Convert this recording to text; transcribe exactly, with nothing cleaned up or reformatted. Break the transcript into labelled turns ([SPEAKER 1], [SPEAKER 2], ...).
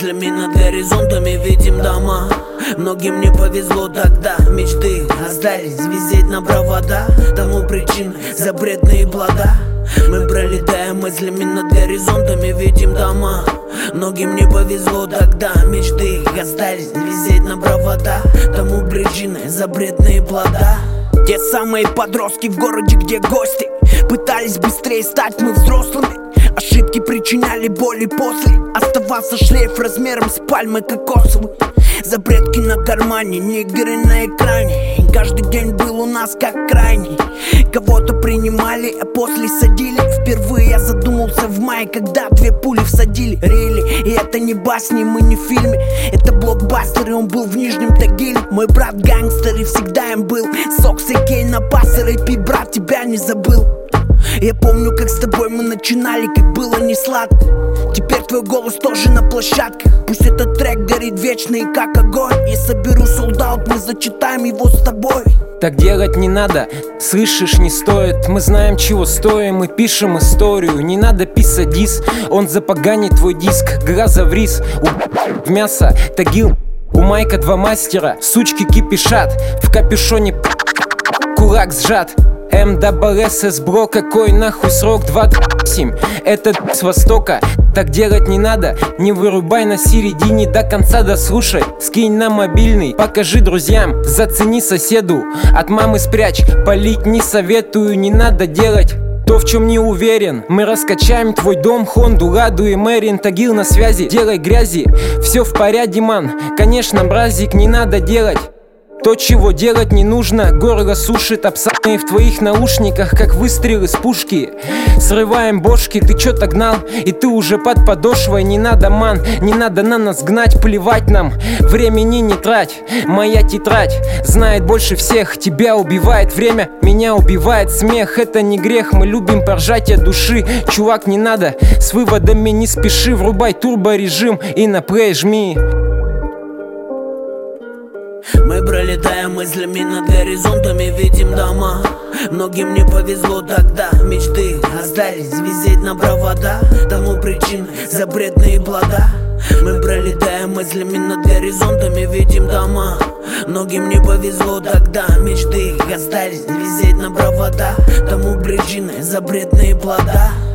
[SPEAKER 1] мыслями над горизонтами видим дома. Многим не повезло тогда, мечты остались висеть на провода. Тому причины запретные плода. Мы пролетаем мыслями над горизонтами видим дома. Многим не повезло тогда, мечты остались висеть на провода. Тому причины запретные плода. Те самые подростки в городе, где гости пытались быстрее стать мы взрослыми. Ошибки причиняли боли после. Оставался шлейф размером с пальмы кокосовой. Запретки на кармане, нигеры на экране. И каждый день был у нас как крайний. Кого-то принимали, а после садили. Впервые я задумался в мае, когда две пули всадили. Рели, и это не басни, мы не в фильме. Это блокбастер, и он был в Нижнем Тагиле. Мой брат гангстер, и всегда им был. Сокс и Кей на бас, рэпи, брат, тебя не забыл. Я помню, как с тобой мы начинали, как было не сладко. Теперь твой голос тоже на площадке. Пусть этот трек горит вечно и как огонь. Я соберу солдат, мы зачитаем его с тобой.
[SPEAKER 2] Так делать не надо, слышишь, не стоит. Мы знаем, чего стоим, мы пишем историю. Не надо писать дис, он запоганит твой диск. Глаза в рис, у... в мясо, Тагил. У Майка два мастера, сучки кипишат. В капюшоне кулак сжат. эм дабл эс эс бро, какой нахуй срок? Два семь, это с востока. Так делать не надо, не вырубай на середине, до конца дослушай. Скинь на мобильный, покажи друзьям, зацени соседу. От мамы спрячь, палить не советую, не надо делать то, в чем не уверен. Мы раскачаем твой дом, Хонду, Ладу и Мэрин. Тагил на связи, делай грязи, все в порядке, ман. Конечно, бразик, не надо делать то, чего делать не нужно. Горло сушит, обсанные в твоих наушниках, как выстрелы с пушки. Срываем бошки, ты чё так гнал? И ты уже под подошвой. Не надо, ман, не надо на нас гнать. Плевать нам, времени не трать. Моя тетрадь знает больше всех. Тебя убивает время, меня убивает смех. Это не грех, мы любим поржать от души. Чувак, не надо, с выводами не спеши. Врубай турборежим и на плей жми.
[SPEAKER 1] Мы пролетаем мыслями над горизонтами видим дома. Многим не повезло тогда, мечты остались висеть на провода. Тому причины запретные плода. Мы пролетаем мыслями над горизонтами видим дома. Многим не повезло тогда, мечты остались висеть на провода. Тому причины запретные плода.